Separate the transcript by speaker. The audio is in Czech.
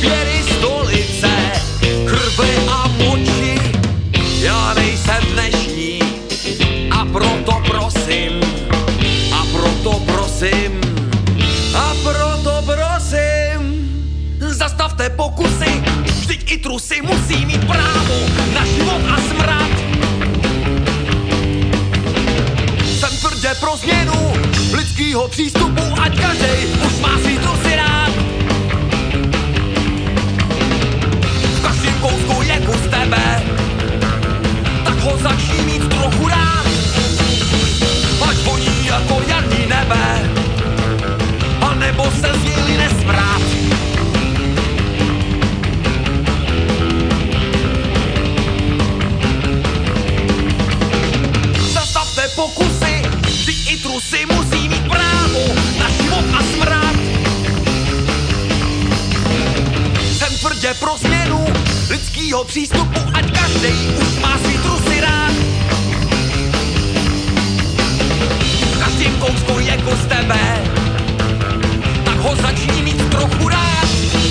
Speaker 1: zvěry stolice, krve a moči. Já nejsem dnešní a proto prosím, a proto prosím, a proto prosím, zastavte pokusy, vždyť i trusy musí mít právo na život a smrad. Jsem tvrdě pro změnu lidskýho přístupu, ať každej už má svý trusy rád. V každém kousku je kus tebe, tak ho začni mít trochu rád. Ať voní jako jarní nebe, a nebo se z něj line smrad. Zastavte pokusy, vždyť i trusy musí mít právo na život a smrad. Jsem tvrdě pro změnu lidskýho přístupu, ať každej už má svý trusy rád. V každém kousku je kus tebe, tak ho začni mít trochu rád.